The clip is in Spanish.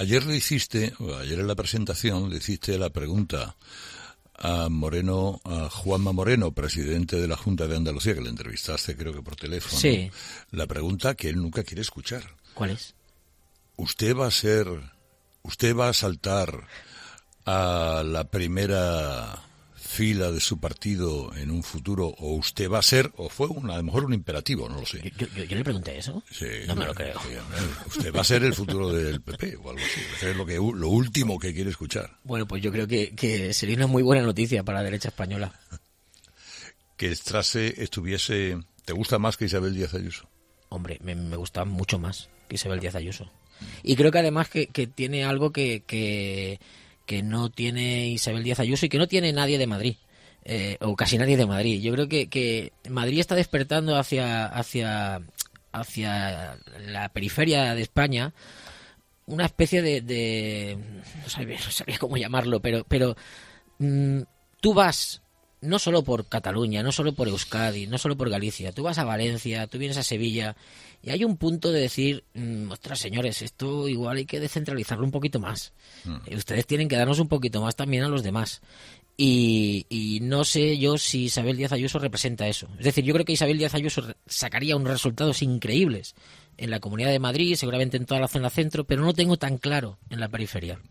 Ayer en la presentación le hiciste la pregunta a Juanma Moreno, presidente de la Junta de Andalucía, que le entrevistaste creo que por teléfono. Sí. La pregunta que él nunca quiere escuchar. ¿Cuál es? ¿Usted va a saltar a la primera fila de su partido en un futuro, o usted va a ser, o fue a lo mejor un imperativo, no lo sé? ¿Yo le pregunté eso? Sí, no me lo creo. Sí, usted va a ser el futuro del PP o algo así. Eso es lo último que quiere escuchar. Bueno, pues yo creo que sería una muy buena noticia para la derecha española. Que Strasse estuviese... ¿Te gusta más que Isabel Díaz Ayuso? Hombre, me gusta mucho más que Isabel Díaz Ayuso. Y creo que además que tiene algo que no tiene Isabel Díaz Ayuso y que no tiene nadie de Madrid, o casi nadie de Madrid. Yo creo que Madrid está despertando hacia la periferia de España una especie de no sabía cómo llamarlo, pero tú vas no solo por Cataluña, no solo por Euskadi, no solo por Galicia, tú vas a Valencia, tú vienes a Sevilla y hay un punto de decir, ostras señores, esto igual hay que descentralizarlo un poquito más. Ustedes tienen que darnos un poquito más también a los demás. Y no sé yo si Isabel Díaz Ayuso representa eso. Es decir, yo creo que Isabel Díaz Ayuso sacaría unos resultados increíbles en la Comunidad de Madrid, seguramente en toda la zona centro, pero no lo tengo tan claro en la periferia.